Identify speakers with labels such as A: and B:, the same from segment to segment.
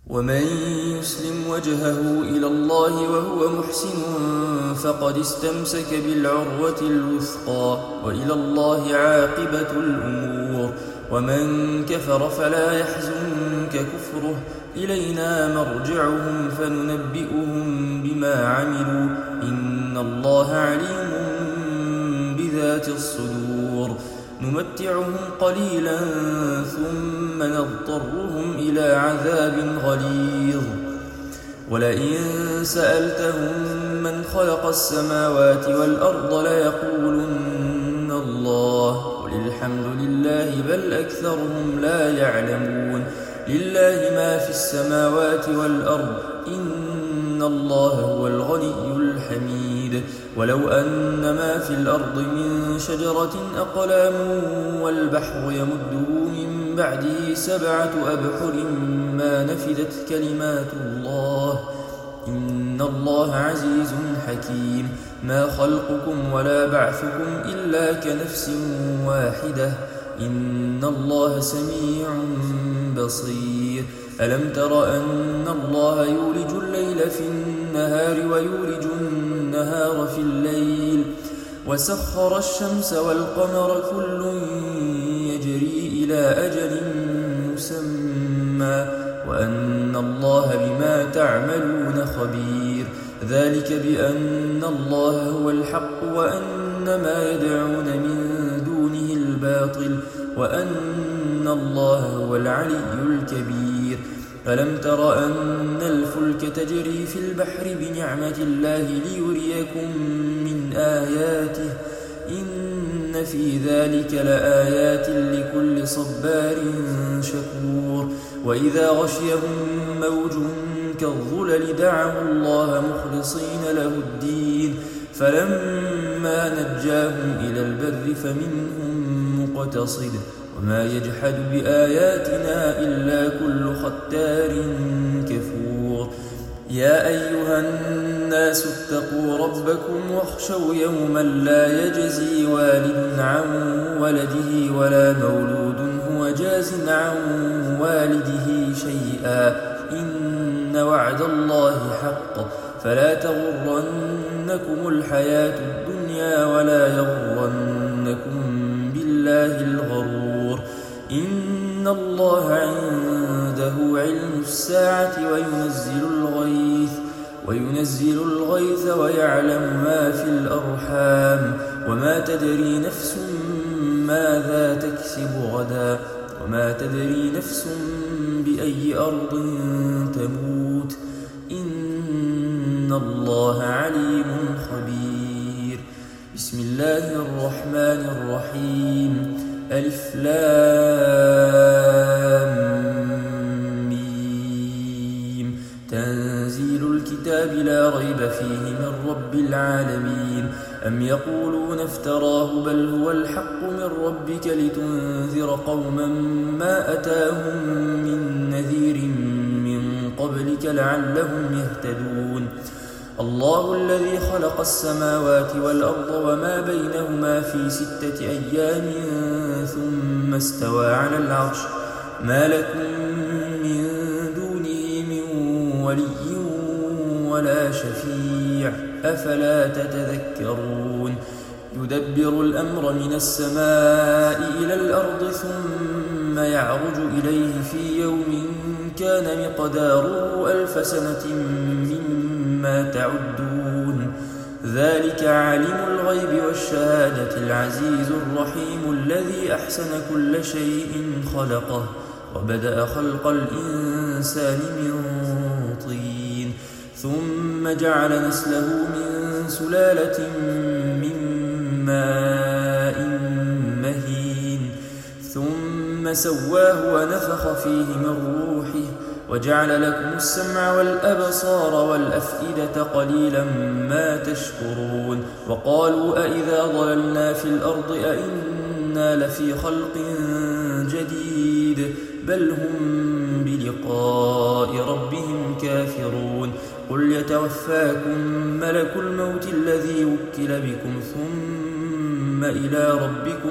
A: ومن يسلم وجهه إلى الله وهو محسن فقد استمسك بالعروة الوثقى وإلى الله عاقبة الأمور. ومن كفر فلا يحزنك كفره، إلينا مرجعهم فننبئهم بما عملوا، إن الله عليم بذات الصدور. نمتعهم قليلا ثم نضطرهم إلى عذاب غليظ. ولئن سألتهم من خلق السماوات والأرض ليقولن الله، قل الحمد لله بل أكثرهم لا يعلمون. لله ما في السماوات والأرض، إن الله هو الغني الحميد. ولو أن ما في الأرض من شجرة أقلام والبحر يمده من بعده 7 أبحر ما نفدت كلمات الله، إن الله عزيز حكيم. ما خلقكم ولا بعثكم إلا كنفس واحدة، إن الله سميع بصير. ألم تر أن الله يولج الليل في النهار ويولج النهار في الليل، وسخر الشمس والقمر كل يجري إلى أجل مسمى، وأن الله بما تعملون خبير. ذلك بأن الله هو الحق وأن ما يدعون من دونه الباطل، وأن الله هو العلي الكبير. ألم تر أن الفلك تجري في البحر بنعمة الله ليريكم من آياته، إن في ذلك لآيات لكل صبار شكور. وإذا غشيهم موج كالظلل دعوا الله مخلصين له الدين، فلما نجاهم إلى البر فمنهم مقتصد، وما يجحد بآياتنا إلا كل ختار كفور. يا أيها الناس اتقوا ربكم واخشوا يوما لا يجزي والد عن ولده ولا مولود هو جاز عن والده شيئا، إن وعد الله حق، فلا تغرنكم الحياة الدنيا ولا يغرنكم بالله الغرور. إن الله عنده علم الساعة وينزل الغيث ويعلم ما في الأرحام، وما تدري نفس ماذا تكسب غدا، وما تدري نفس بأي أرض تموت، إن الله عليم خبير. بسم الله الرحمن الرحيم. ألف لام ميم. تنزيل الكتاب لا ريب فيه من رب العالمين. أم يقولون افتراه بل هو الحق من ربك لتنذر قوما ما أتاهم من نذير من قبلك لعلهم يهتدون. الله الذي خلق السماوات والأرض وما بينهما في 6 أيام ثم استوى على العرش، ما لكم من دونه من ولي ولا شفيع، أفلا تتذكرون. يدبر الأمر من السماء إلى الأرض ثم يعرج إليه في يوم كان مقداره 1000 سنة مما تعدون. ذلك عالم الغيب والشهادة العزيز الرحيم الذي أحسن كل شيء خلقه وبدأ خلق الإنسان من طين، ثم جعل نسله من سلالة من ماء مهين، ثم سواه ونفخ فيه من روحه، وجعل لكم السمع والأبصار والأفئدة قليلا ما تشكرون. وقالوا أئذا ضللنا في الأرض أئنا لفي خلق جديد، بل هم بلقاء ربهم كافرون. قل يتوفاكم ملك الموت الذي وكل بكم ثم إلى ربكم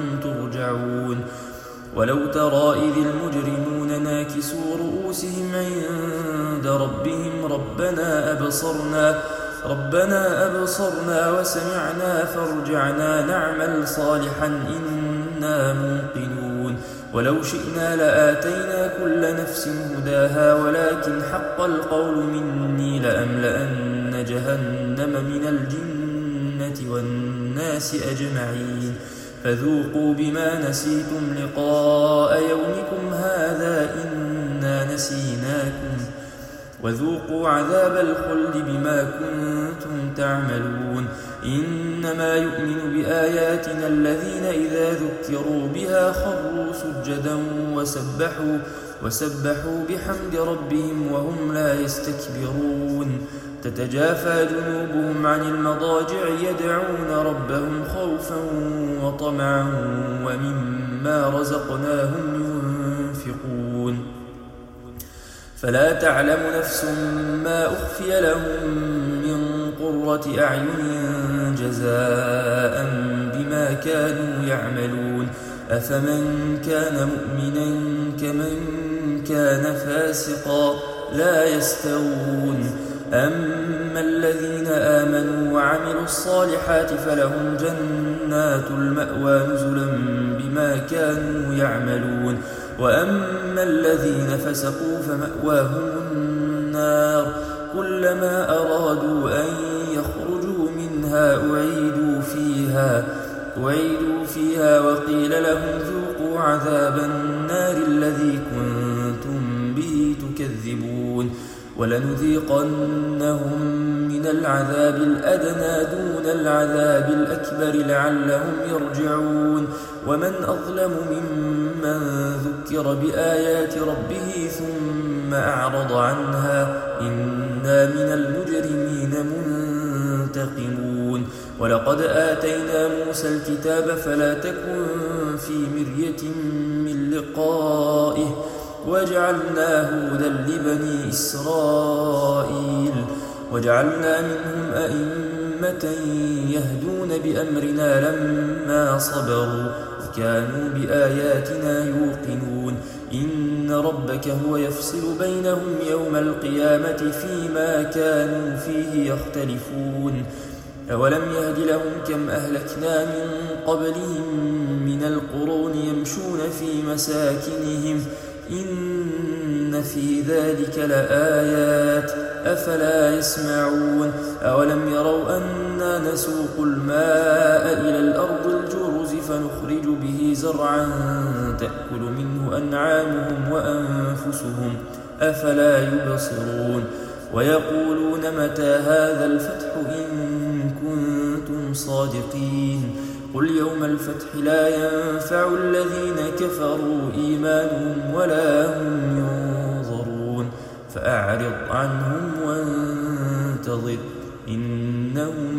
A: ترجعون. ولو ترى إذ المجرمون ناكسوا رؤوسهم عند عند ربهم ربنا أبصرنا وسمعنا فارجعنا نعمل صالحا إنا موقنون ولو شئنا لآتينا كل نفس هداها ولكن حق القول مني لأملأن جهنم من الجنة والناس أجمعين فذوقوا بما نسيتم لقاء يومكم هذا إنا نسيناكم وذوقوا عذاب الخلد بما كنتم تعملون إنما يؤمن بآياتنا الذين إذا ذكروا بها خروا سجدا وسبحوا بحمد ربهم وهم لا يستكبرون تتجافى جنوبهم عن المضاجع يدعون ربهم خوفا وطمعا ومما رزقناهم ينفقون فلا تعلم نفس ما أخفي لهم من قرة أعين جزاء بما كانوا يعملون أفمن كان مؤمنا كمن كان فاسقا لا يستوون أما الذين آمنوا وعملوا الصالحات فلهم جنات المأوى نزلا بما كانوا يعملون وأما الذين فسقوا فمأواهم النار كلما أرادوا أن يخرجوا منها أعيدوا فيها وقيل لهم ذوقوا عذاب النار الذي كنتم به تكذبون ولنذيقنهم من العذاب الأدنى دون العذاب الأكبر لعلهم يرجعون ومن أظلم ممن ذكر بآيات ربه ثم أعرض عنها إنا من المجرمين منتقمون ولقد آتينا موسى الكتاب فلا تكن في مرية من لقائه وجعلناه هدى لبني إسرائيل وجعلنا منهم أئمة يهدون بأمرنا لما صبروا وكانوا بآياتنا يوقنون إن ربك هو يفصل بينهم يوم القيامة فيما كانوا فيه يختلفون أولم يهد لهم كم أهلكنا من قبلهم من القرون يمشون في مساكنهم إن في ذلك لآيات أفلا يسمعون أولم يروا أنا نسوق الماء إلى الأرض الجرز فنخرج به زرعا تأكل منه أنعامهم وأنفسهم أفلا يبصرون ويقولون متى هذا الفتح إن كنتم صادقين قل يوم الفتح لا ينفع الذين كفروا إيمانهم ولا هم ينظرون فأعرض عنهم وانتظر إنهم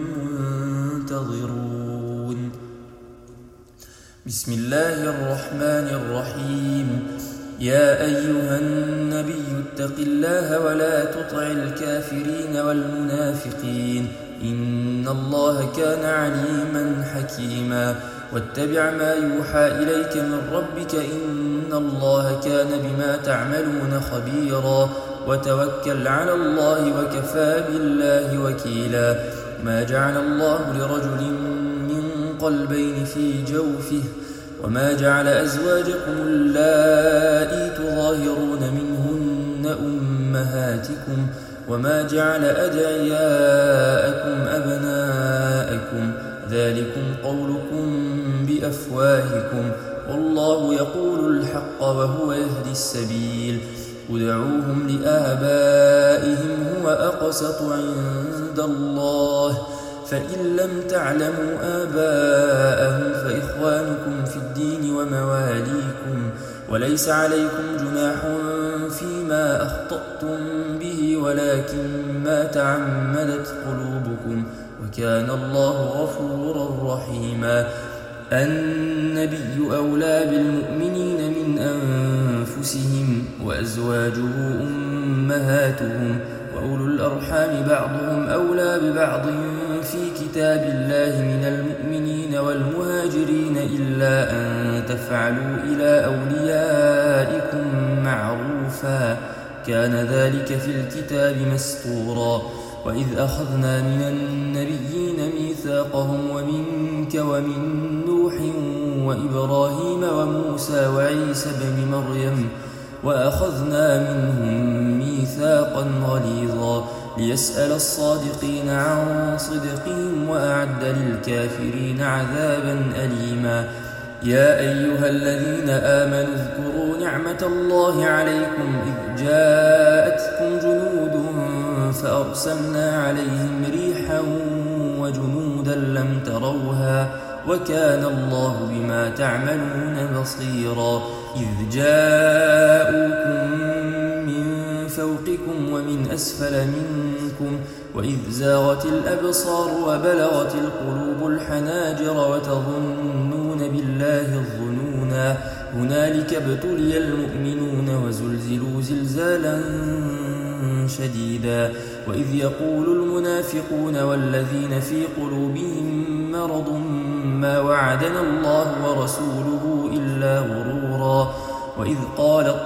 A: منتظرون بسم الله الرحمن الرحيم يا أيها النبي اتق الله ولا تطع الكافرين والمنافقين إن الله كان عليما حكيما واتبع ما يوحى إليك من ربك إن الله كان بما تعملون خبيرا وتوكل على الله وكفى بالله وكيلا ما جعل الله لرجل من قلبين في جوفه وما جعل أزواجكم اللائي تظاهرون منهن أمهاتكم وما جعل أدعياءكم أبناءكم ذلكم قولكم بأفواهكم والله يقول الحق وهو يهدي السبيل ادعوهم لآبائهم هو أقسط عند الله فإن لم تعلموا آباءهم فإخوانكم في الدين ومواليكم وليس عليكم جناح فيما أخطأتم به ولكن ما تعمدت قلوبكم وكان الله غفورا رحيما النبي أولى بالمؤمنين من أنفسهم وأزواجه أمهاتهم وأولو الأرحام بعضهم أولى ببعض في كتاب الله من المؤمنين والمهاجرين إلا أن تفعلوا إلى أوليائكم معروفا كان ذلك في الكتاب مسطورا. وإذ أخذنا من النبيين ميثاقهم ومنك ومن نوح وإبراهيم وموسى وعيسى بن مريم وأخذنا منهم ميثاقا غليظا ليسأل الصادقين عن صدقهم وأعد للكافرين عذابا أليما. يا أيها الذين آمنوا اذكروا نعمة الله عليكم إذ جاءتكم جنود فأرسلنا عليهم ريحا وجنودا لم تروها وكان الله بما تعملون بصيرا. إذ جاءوكم من فوقكم ومن أسفل منكم وإذ زاغت الأبصار وبلغت القلوب الحناجر وتظنون بالله الظنونا هنالك ابتلي المؤمنون وزلزلوا زلزالا شديدا. وإذ يقول المنافقون والذين في قلوبهم مرض ما وعدنا الله ورسوله إلا غرورا. وإذ قالت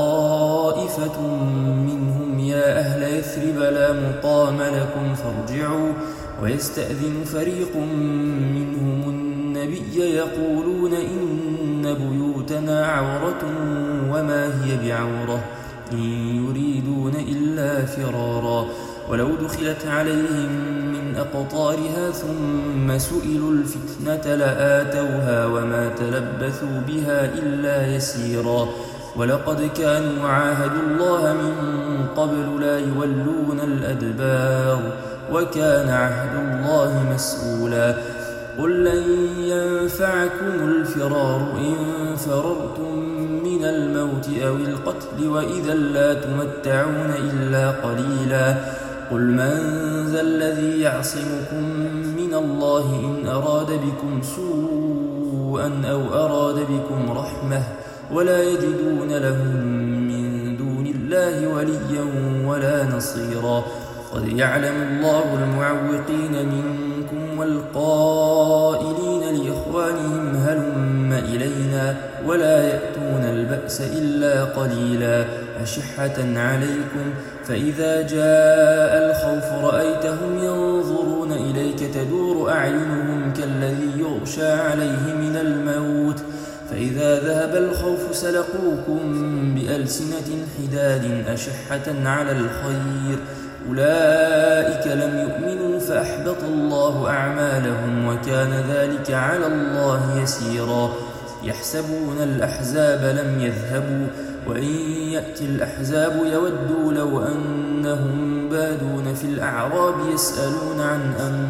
A: طائفة منهم يا أهل يثرب لا مقام لكم فارجعوا ويستأذن فريق منهم النبي يقولون إن بيوتنا عورة وما هي بعورة إن يريدون إلا فرارا. ولو دخلت عليهم من أقطارها ثم سئلوا الفتنة لآتوها وما تلبثوا بها إلا يسيرا. ولقد كانوا عاهدوا الله من قبل لا يولون الأدبار وكان عهد الله مسؤولا. قل لن ينفعكم الفرار إن فررتم من الموت أو القتل وإذا لا تمتعون إلا قليلا. قل من ذا الذي يعصمكم من الله إن أراد بكم سوءا أو أراد بكم رحمة ولا يجدون لهم من دون الله وليا ولا نصيرا. قد يعلم الله المعوقين منكم والقائلين لإخوانهم هلم إلينا ولا يأتون البأس إلا قليلا أشحة عليكم فإذا جاء الخوف رأيتهم ينظرون إليك تدور أعينهم كالذي يغشى عليه من الموت فإذا ذهب الخوف سلقوكم بألسنة حداد أشحة على الخير أولئك لم يؤمنوا فأحبط الله أعمالهم وكان ذلك على الله يسيرا. يحسبون الأحزاب لم يذهبوا وإن يأتي الأحزاب يودوا لو أنهم بادون في الأعراب يسألون عن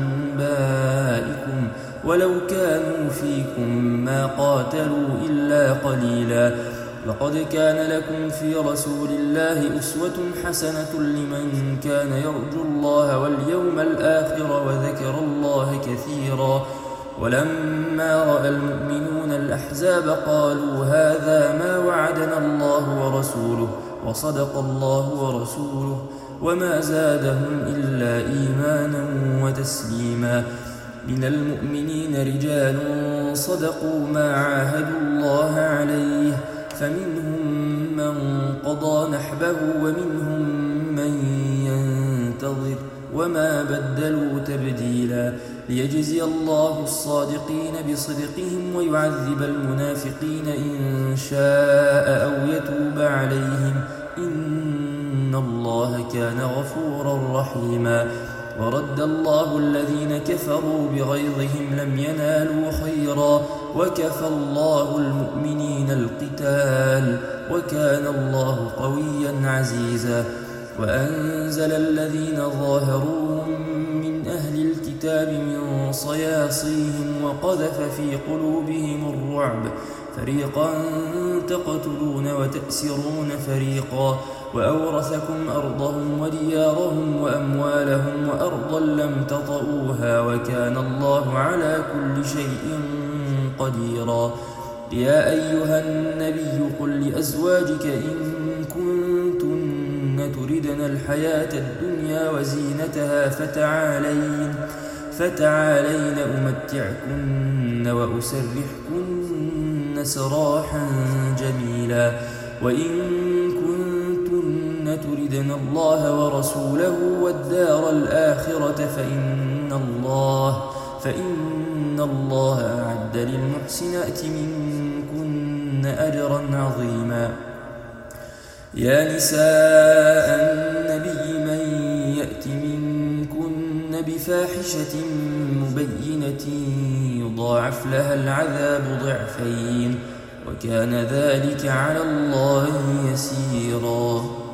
A: أنبائكم ولو كانوا فيكم ما قاتلوا إلا قليلا. لقد كان لكم في رسول الله أسوة حسنة لمن كان يرجو الله واليوم الآخر وذكر الله كثيرا. ولما رأى المؤمنون الأحزاب قالوا هذا ما وعدنا الله ورسوله وصدق الله ورسوله وما زادهم إلا إيمانا وتسليما. من المؤمنين رجال صدقوا ما عاهدوا الله عليه فمنهم من قضى نحبه ومنهم من ينتظر وما بدلوا تبديلا. ليجزي الله الصادقين بصدقهم ويعذب المنافقين إن شاء أو يتوب عليهم إن الله كان غفورا رحيما. ورد الله الذين كفروا بغيظهم لم ينالوا خيرا وكفى الله المؤمنين القتال وكان الله قويا عزيزا. وأنزل الذين ظاهروهم من أهل الكتاب من صياصيهم وقذف في قلوبهم الرعب فريقا تقتلون وتأسرون فريقا وأورثكم أرضهم وديارهم وأموالهم وأرضا لم تطئوها وكان الله على كل شيء قديرا. يا أيها النبي قل لأزواجك إن كنتن تردن الحياة الدنيا وزينتها فتعالين أمتعكن وأسرحكن سراحا جميلا. وإن كنتن يردن الله ورسوله والدار الآخرة فإن الله أعد للمحسنات منكن أجرا عظيما. يا نساء النبي من يأت منكن بفاحشة مبينة يضاعف لها العذاب ضعفين وكان ذلك على الله يسيرا.